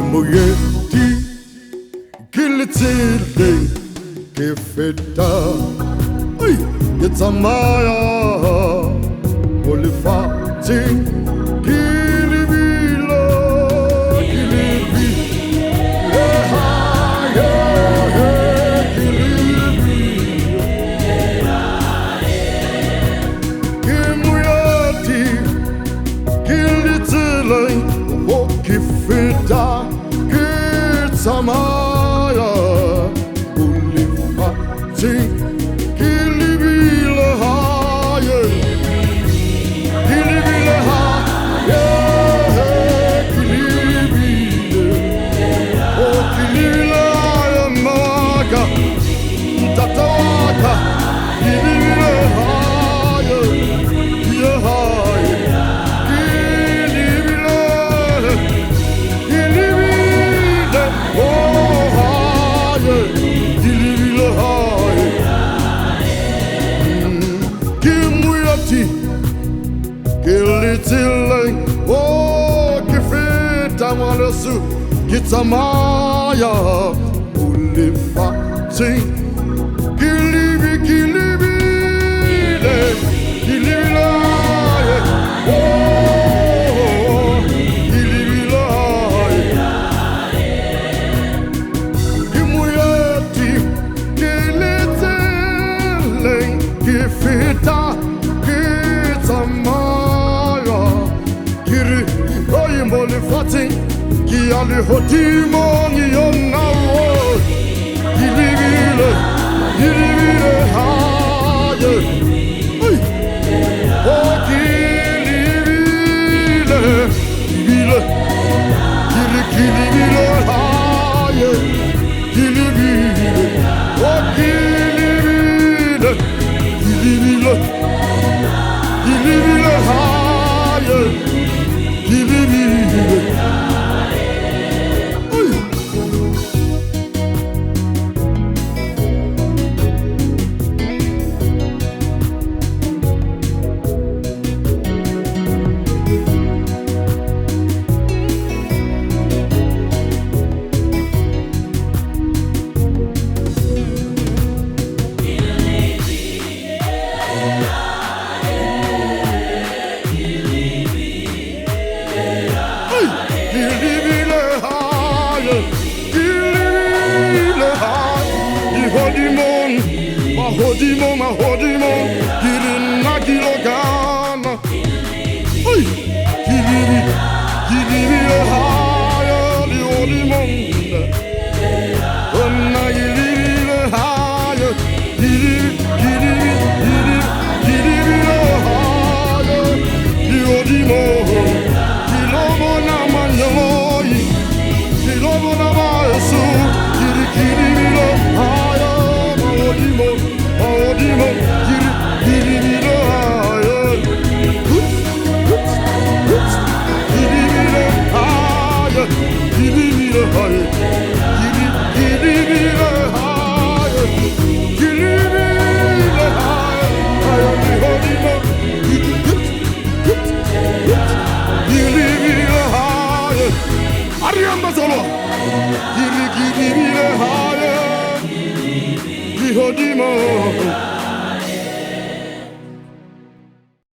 Moyeti kilitile kefeta ay yetamaya olifati kilibilo kilibi haya kilibi kimuyati kilitile kefeta Samaya ulifati kilibile haye kilibile haye kilibile oh kilibile haye maga tatawaka kilibile haye ye haye Kilitile, oh, kifita walesu, kitamaya, ulifati, kilibi, kilibi, kilibile, oh, kilibile, kimuyati, kilitile, kifita, kitamaya. Molifati ki ali hodimo ni onawo kilibile haye oh kilibile kilibile haye kilibile oh kilibile haye Hodimo,